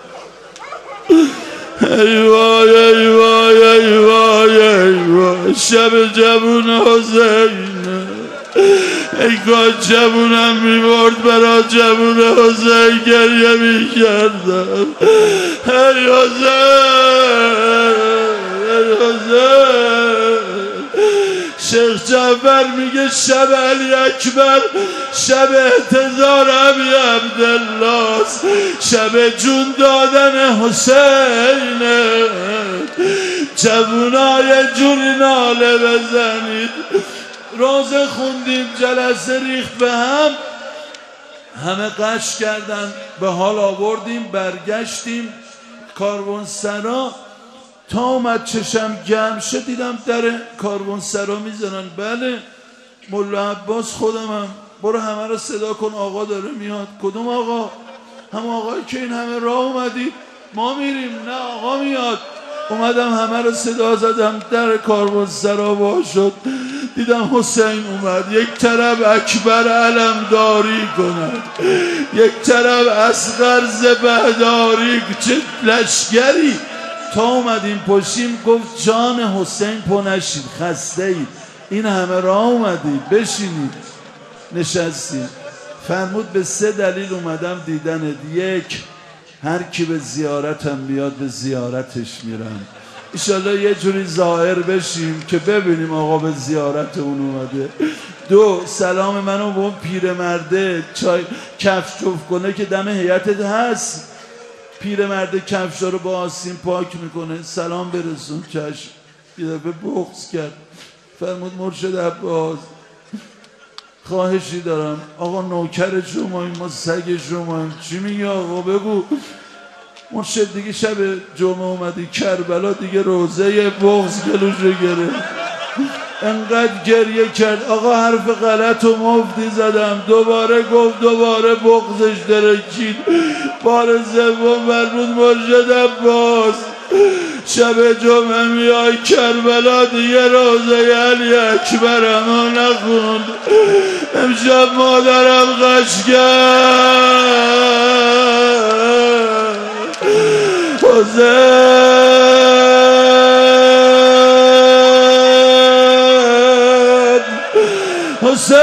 ای وای ای وای ای وای ای وای شب جوون حسینه. ای کاش جوونم میبرد برا جوون حسین گریه میکردم. ای حسین ای حسین. شیخ جعفر میگه شب علی اکبر شب احتضار ابی عبدالله، شب جون دادن حسینه. جوونای جوری ناله بزنید. روزه خوندیم، جلسه ریخت به هم، همه قش کردن، به حال آوردیم، برگشتیم کاروانسرا. تا اومد چشم گرم شد دیدم در کاروانسرا میزنن. بله مولا عباس خودمم. برو همه رو صدا کن، آقا داره میاد. کدوم آقا؟ هم آقایی که این همه راه اومدید ما میریم. نه آقا میاد. اومدم همه رو صدا زدم، در کاروانسرا وا شد. دیدم حسین اومد، یک طرف اکبر علمداری کند، یک طرف اصغر زبهداری. چه لشگری. تا اومدیم پشیم گفت جان حسین پنشید، خسته اید، این همه راه اومدید، بشینید. نشستیم. فرمود به سه دلیل اومدم دیدنت. یک، هر کی به زیارتم بیاد به زیارتش میرم. ایشالله یه جوری ظاهر بشیم که ببینیم آقا به زیارت اون اومده. دو، سلام منو به اون پیرمرده چای کفش جفت کنه که دم هیئتت هست. پیرمرده کفشا رو با آستین پاک میکنه، سلام برسون. چشم. یه دفعه بغض کرد. فرمود مرشد عباس خواهشی دارم، آقا نوکر شماییم، ما سگ شماییم. چی میگی آقا؟ بگو. مرشد دیگه شب جمعه اومدی کربلا، دیگه روزه بغض گلوشو گرفت. انقدر گریه کرد. آقا حرف غلط و مفتی زدم. دوباره گفت، دوباره بغضش درکید. بار سوم فرمود مرشد عباس شب جمعه میای کربلا، دیگه روزه علی اکبر اما نخوند. امشب مادرم غش کرد. حسین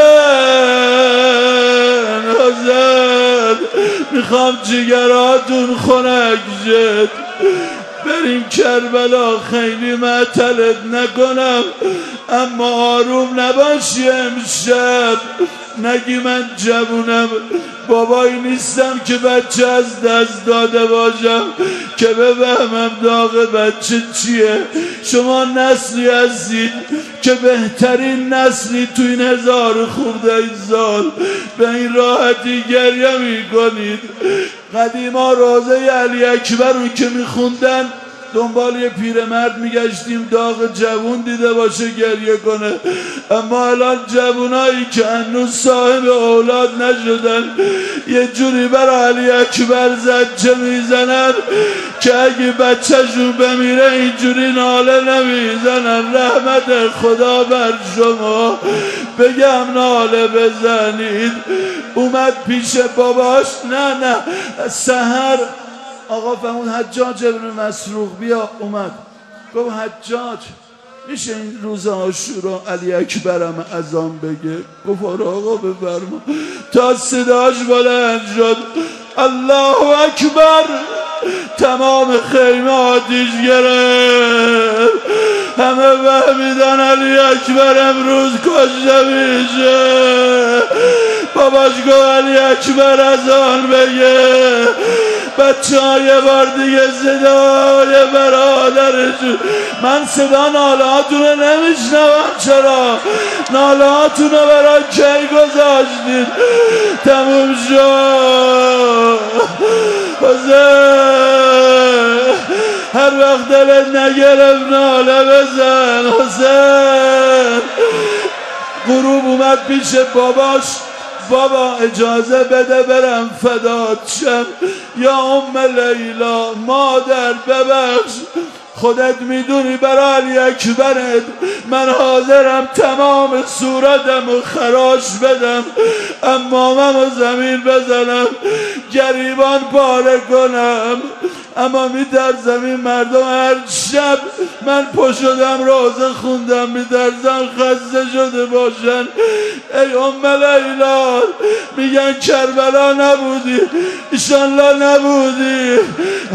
حسین میخوام جگراتون خنک شد، بریم کربلا، خیلی معطلت نکنم، اما آروم نباشی امشب. نگی من جوونم، بابایی نیستم که بچه از دست داده باشم که بفهمم داغ بچه چیه. شما نسلی هستید که بهترین نسلی تو این هزار خورده سال، به این راحتی گریه می کنید. قدیما روزه علی اکبر رو که می خوندن دنبال یه پیرمرد میگشتیم داغ جوون دیده باشه گریه کنه. اما الان جوونایی که هنوز صاحب اولاد نشدن یه جوری برای علی اکبر زجه میزنن که اگه بچه‌شون بمیره اینجوری ناله نمیزنن. رحمت خدا بر شما. بگم ناله بزنید. اومد پیش باباش. نه نه سحر آقا فرمود حجاج ابن مسروق بیا. اومد گفت حجاج میشه این روز عاشورا علی اکبرم اذان بگه؟ گفت آره آقا بفرما. تا صداش بلند شد الله اکبر، تمام خیمه آتیش گرفت. همه فهمیدن علی اکبر امروز کشته میشه. باباش گفت علی اکبر اذان بگه. بچه ها یه بار دیگه صدای برادرش. من صدا ناله هاتون رو نمیشنوم. چرا؟ ناله هاتون رو برای کی گذاشتید؟ تموم شد. هر وقت دلت نگرفت ناله بزن. حسین غروب اومد پیش باباش. بابا اجازه بده برم فدات شم. یا ام لیلا مادر ببخش، خودت میدونی برای علی اکبرت من حاضرم تمام صورتم و خراش بدم، امامم و زمین بزنم، گریبان پاره کنم، اما میترسم این مردم هر شب من پا شدم روزه خوندم میترسم خسته شده باشن. ای ام لیلا میگن کربلا نبودی، ایشالله نبودی.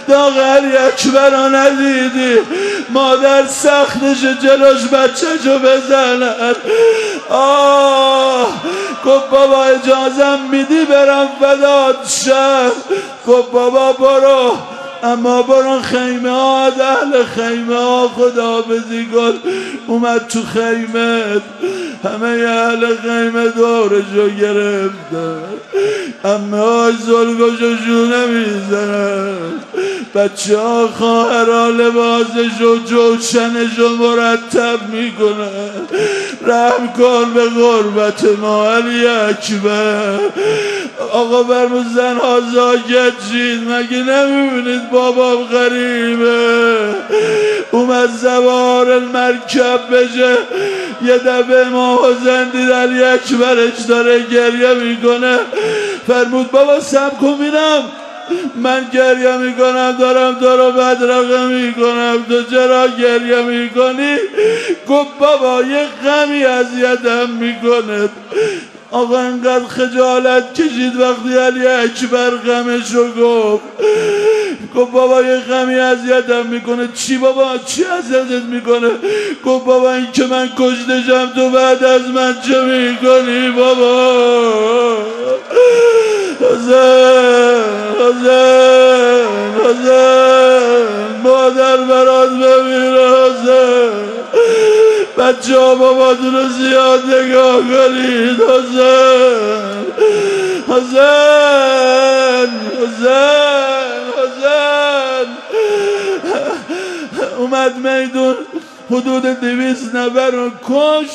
داغ علی اکبر رو ندیدی؟ مادر سختش جلوش بچه‌شو بزنن. آه گفت بابا اجازم میدی برم فدات شم؟ گفت بابا برو، اما برو خیمه ها، از اهل خیمه ها خداحافظی کن. اومد تو خیمه، همه اهل خیمه دورشو گرفتن، امه های زلگشو شونه میزنن، بچه ها خواهرها لباسشو جوشنشو مرتب میکنن. رحم کن به غربت ما علی اکبر. آقا فرمود زنها ساکت شید، مگه نمیبینید بابام غریبه؟ اومد سوار المرکب بشه، یه دفعه ما حسین دید علی اکبرش داره گریه میکنه. فرمود بابا سب کن بینم، من گریه میکنم دارم تو رو بدرقه میکنم، تو چرا گریه میکنی؟ گفت بابا یه غمی اذیتم میکنه. آقا انقدر خجالت کشید وقتی علی اکبر غمشو گفت. گفت بابا یه غمی اذیتم میکنه. چی بابا چی اذیتت میکنه؟ گفت بابا این که من کشتشم، تو بعد از من چه میکنی بابا؟ حسین حسین حسین مادر برات بمیره حسین. بچه ها باباتون رو زیاد نگاه کنید. حسین حسین حسین حسین اومد میدون، حدود دویست نفر رو کشت.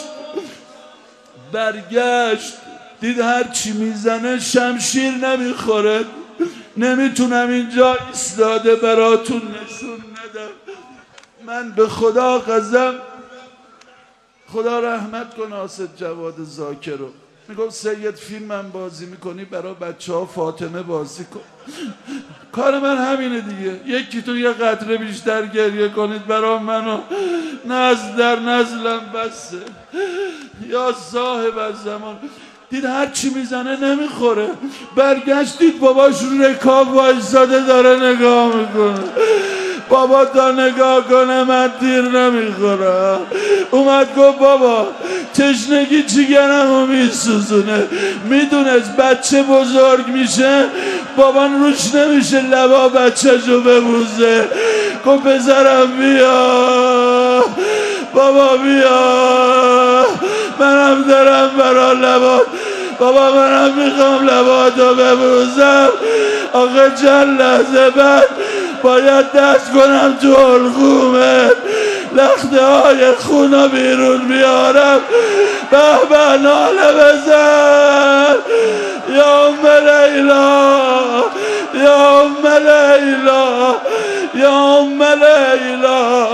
برگشت دید هر چی میزنه شمشیر نمیخوره. نمیتونم اینجا ایستاده براتون نشون ندم. من به خدا قسم، خدا رحمت کن آسد جواد زاکر رو، میگم سید فیلمم بازی میکنی برای بچه ها فاطمه بازی کن. کار من همینه دیگه، یکی تو یه قطره بیشتر گریه کنید برای منو، نسل در نسلم بسه. یا صاحب از زمان. دید هر چی میزنه نمیخوره. برگشت دید باباش رو رکاب وایساده داره نگاه میکنه. بابا تا نگاه کنه من تیر نمیخورم. اومد گفت بابا تشنگی جیگرمو میسوزونه. میدونست بچه بزرگ میشه بابان روش نمیشه لبا بچه‌شو ببوزه. گفت پسرم بیا بابا بیا، منم دارم برا لبات، بابا منم میخوام لباتو ببوزم. آقا چند لحظه بعد باید دست کنم تو حلقومت، لخته های خونا بیرون بیارم. به به ناله بزن یا ام لیلا، یا ام لیلا، یا ام لیلا.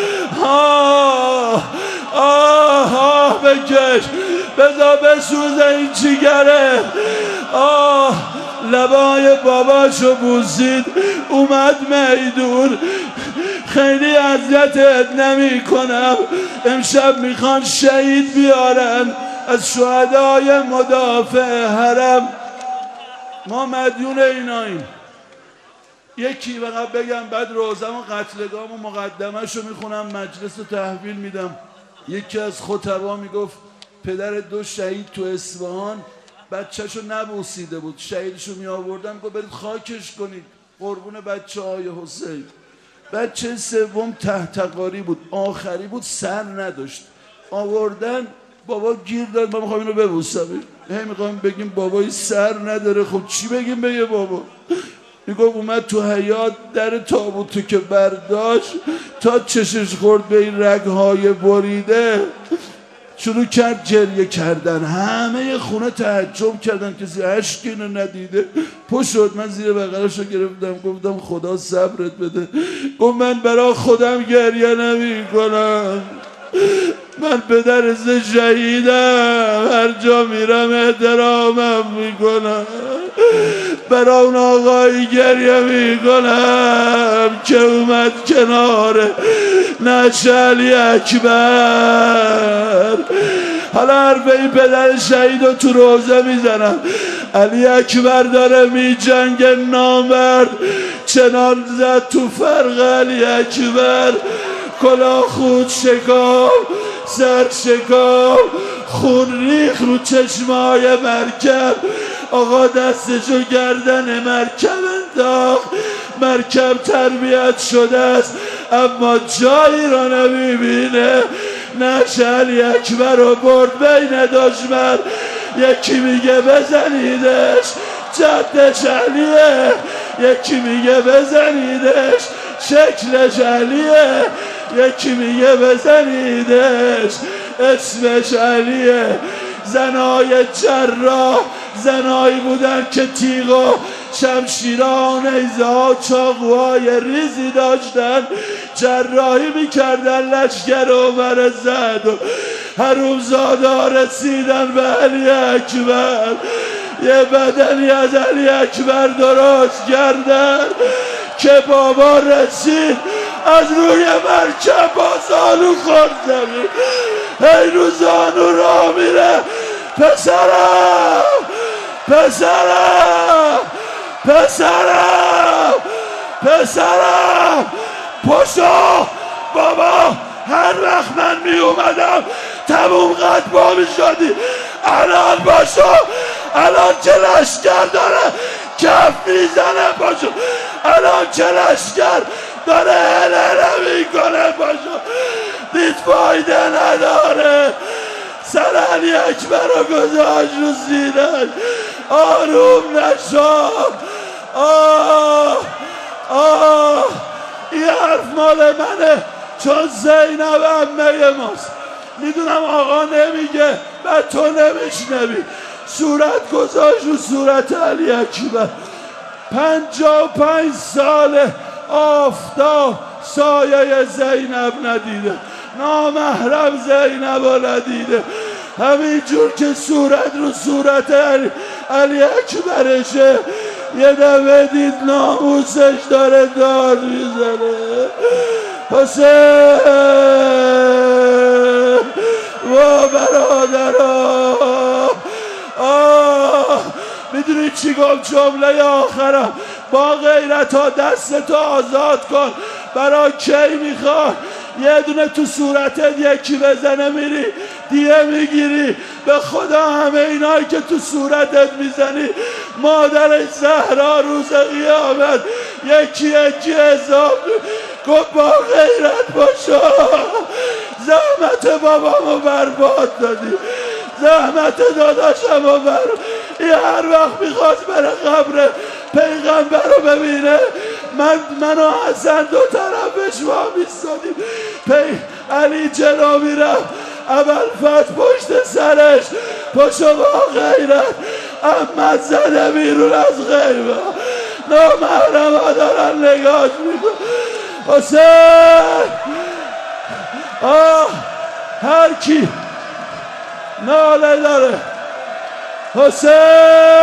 آه آه آه بکش، بذار بسوزه این جیگره. آه لبای باباشو بوسید. اومد میدون، خیلی اذیتت نمی کنم، امشب میخوان شهید بیارن از شهدای مدافع حرم. ما مدیون ایناییم. یکی فقط بگم بعد روزم و قتلگام و مقدمش رو میخونم، مجلس رو تحویل میدم. یکی از خطبا میگفت پدر دو شهید تو اصفهان بچه‌شو نبوسیده بود، شهیدشو می آوردن، گفت برید خاکش کنید قربون بچه های حسین. بچه سوم تحتقاری بود، آخری بود، سر نداشت، آوردن بابا گیر داد ما میخوایم اینو ببوسم. هی میخوایم بگیم بابایی سر نداره، خب چی بگیم بگه بابا؟ میگفت اومد تو حیاط در تابوتو که برداشت تا چشش خورد به این رگهای بریده شروع کرد گریه کردن. همه خونه تعجب کردن کسی اشک اینو ندیده. پشت شد، من زیر بغلشو گرفتم گفتم خدا صبرت بده. گفت من برای خودم گریه نمی کنم، من پدر سه شهیدم، هر جا میرم احترامم میکنم. برای اون آقایی گریه میکنم که اومد کنار نعش علی اکبر. حالا حرف این پدر شهید رو تو روزه میزنم. علی اکبر داره می جنگ نامرد، چنان زد تو فرق علی اکبر، کلا خود شکاف سر شکاف، خون ریخ رو چشمای مرکب. آقا دستشو گردن مرکب انداخت. مرکب تربیت شده است اما جایی را نمیبینه. نقش علی اکبر رو برد بین دشمن. یکی میگه بزنیدش جدش علیه، یکی میگه بزنیدش شکلش علیه، یکی میگه بزنیدش اسمش علیه. زنای جراح زنایی بودن که تیغ و شمشیران نیزه چاقوهای ریزی داشتن، جراحی میکردن لشکر عمر زد و حرومزادا رسیدن به علی اکبر. یه بدنی از علی اکبر درست کردن که بابا رسید از روی مرکب با زانو خورد زمین، هی رو زانو را میره. پسرم پسرم پسرم پسرم پاشو بابا، هر وقت من می اومدم تموم قد با می شدی. الان باشو، الان که لشکر داره کف میزنه باشو، الان که لشکر داره هل هل میکنه باشو، دید فایده نداره. سر علی اکبر رو گذاشت رو سینش، آروم نشو. آه آه این حرف مال منه چون زینب عمه ماست. میدونم آقا نمیگه و تو نمیشنوی. صورت گذاشت رو صورت علی اکبر. پنجاه و پنج ساله آفتاب سایه زینب ندیده، نامحرم زینب رو ندیده. همینجور که صورت رو صورت علی, علی اکبرشه، یه دفعه دید ناموسش داره داد میزنه. حسین و برادرها، آه میدونی چی گفت جمله آخرم؟ با غیرت ها دستتو آزاد کن. برای کی میخواد یه دونه تو صورتت یکی بزنه میری دیه میگیری؟ به خدا همه اینایی که تو صورتت میزنی مادر زهرا روز قیامت یکی یکی حساب. گفت با غیرت باشا، زحمت بابامو برباد دادی، زحمت داداشم رو بر. این هر وقت میخواست بره قبر پیغمبر رو ببینه، من من و حسن دو طرفش ما میستادیم. پی علی جلو میرم، ابوالفتح پشت سرش. پاشو با غیرت، احمد زده بیرون از غیبه، نامحرم ها دارن نگاش میکن. حسین آه هر کی ناله داره حسین